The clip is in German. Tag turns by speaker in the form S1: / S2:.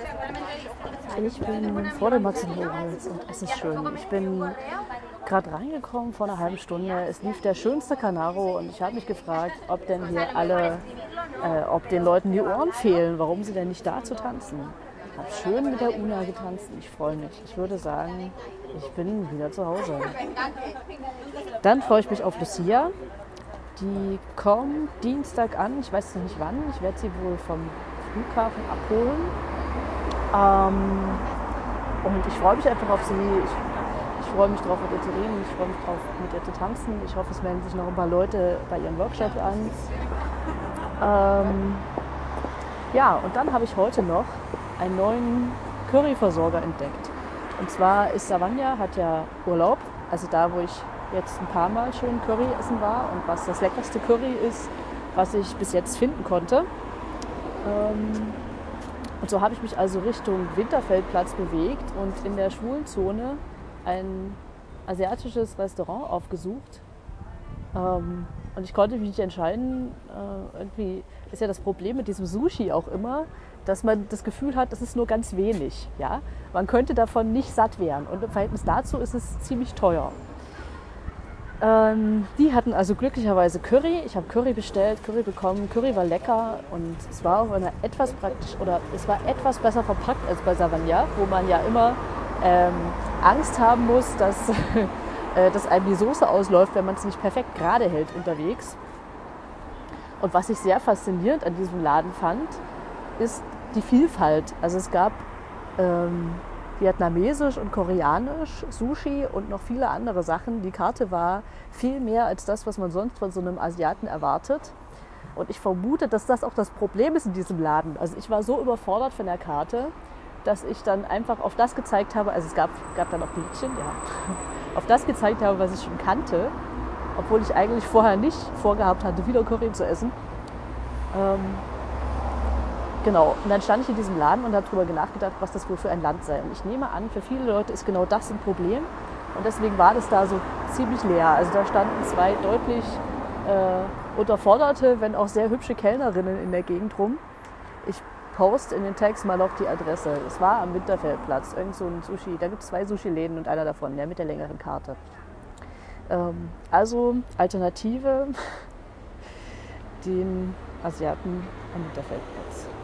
S1: Ich bin vor dem McDonald's und es ist schön. Ich bin gerade reingekommen vor einer halben Stunde. Es lief der schönste Canaro und ich habe mich gefragt, ob denn hier ob den Leuten die Ohren fehlen, warum sie denn nicht da zu tanzen. Ich habe schön mit der Una getanzt und ich freue mich. Ich würde sagen, ich bin wieder zu Hause. Dann freue ich mich auf Lucia. Die kommt Dienstag an. Ich weiß noch nicht wann. Ich werde sie wohl vom Flughafen abholen. Und ich freue mich einfach auf sie. Ich freue mich drauf, mit ihr zu reden. Ich freue mich drauf, mit ihr zu tanzen. Ich hoffe, es melden sich noch ein paar Leute bei ihrem Workshop an. Ja, und dann habe ich heute noch einen neuen Curryversorger entdeckt. Und zwar ist Savanja, hat ja Urlaub. Also da, wo ich jetzt ein paar Mal schon Curry essen war und was das leckerste Curry ist, was ich bis jetzt finden konnte. Und so habe ich mich also Richtung Winterfeldplatz bewegt und in der Schwulenzone ein asiatisches Restaurant aufgesucht. Und ich konnte mich nicht entscheiden. Irgendwie ist ja das Problem mit diesem Sushi auch immer, dass man das Gefühl hat, das ist nur ganz wenig. Ja? Man könnte davon nicht satt werden und im Verhältnis dazu ist es ziemlich teuer. Die hatten also glücklicherweise Curry. Ich habe Curry bestellt, Curry bekommen. Curry war lecker und es war auf einer es war etwas besser verpackt als bei Savanja, wo man ja immer Angst haben muss, dass einem die Soße ausläuft, wenn man es nicht perfekt gerade hält unterwegs. Und was ich sehr faszinierend an diesem Laden fand, ist die Vielfalt. Also es gab vietnamesisch und koreanisch, Sushi und noch viele andere Sachen. Die Karte war viel mehr als das, was man sonst von so einem Asiaten erwartet. Und ich vermute, dass das auch das Problem ist in diesem Laden. Also ich war so überfordert von der Karte, dass ich dann einfach auf das gezeigt habe, also es gab dann auch Bildchen, ja, auf das gezeigt habe, was ich schon kannte, obwohl ich eigentlich vorher nicht vorgehabt hatte, wieder Curry zu essen. Genau, und dann stand ich in diesem Laden und habe darüber nachgedacht, was das wohl für ein Land sei. Und ich nehme an, für viele Leute ist genau das ein Problem. Und deswegen war das da so ziemlich leer. Also da standen zwei deutlich unterforderte, wenn auch sehr hübsche Kellnerinnen in der Gegend rum. Ich poste in den Text mal noch die Adresse. Es war am Winterfeldplatz, irgend so ein Sushi. Da gibt es 2 Sushi-Läden und einer davon, der mit der längeren Karte. Also Alternative, den Asiaten am Winterfeldplatz.